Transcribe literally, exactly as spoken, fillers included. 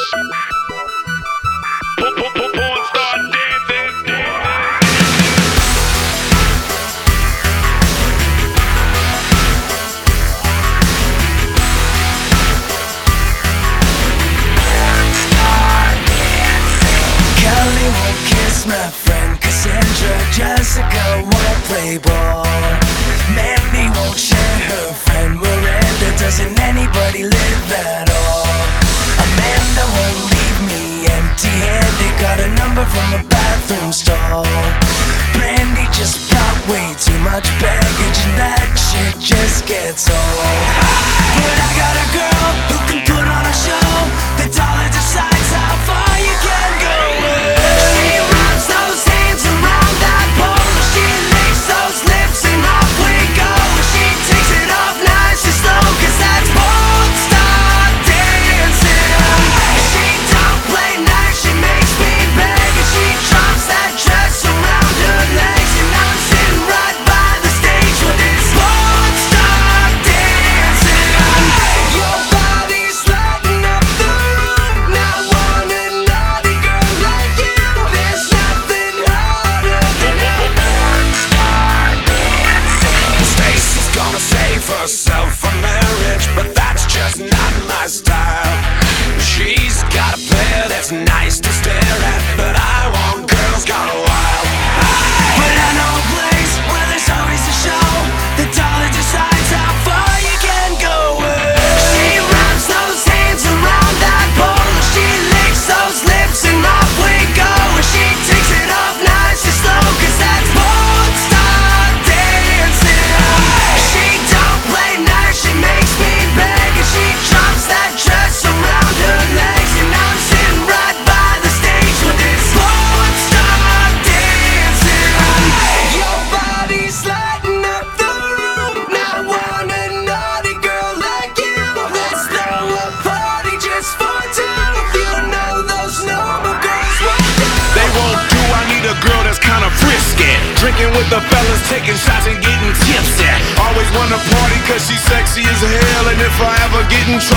Porn star dancing. Kelly won't kiss my friend Cassandra. Jessica won't play ball. Mandy won't share her friend Miranda. Doesn't anybody live at all? Amanda won't leave me empty-handed. Got a number from a bathroom stall. Brandy just brought way too much baggage, and that shit just gets old. But I got a girl who can put on a show. The dollar decides how far you can go. She wraps those hands around that pole. She licks those lips and off we go. She takes it off nice and slow, cause that's porn star dancing. She don't play nice, she makes me beg, and she drops that dress around her legs. And I'm sitting right by the stage with this porn star dancing. Your body's lighting up the room. Now want a naughty girl like you. There's nothing harder than a porn star dancing. Stacy's gonna save herself for marriage, but that's just not my style. She's got a pair that's nice to stare at, but I want girls gone wild. But I know a place where there's always a show. The dollar decides how far you can go. She wraps those hands around that pole. She licks those lips and off we go. She takes it off nice and slow, cause that's porn star dancing. She don't play nice, she makes me beg, and she drops that dress around her legs. And I'm sitting right by the stage with this porn star dancing. Your body's lighting up the room. Now want a naughty girl like you. Let's throw a party just for two. You know those normal girls won't do. They won't do, I need a girl that's kinda frisky. Drinking with the fellas, taking shots and getting tipsy. Always wanna party cause she's sexy as hell. And if I ever get in trouble,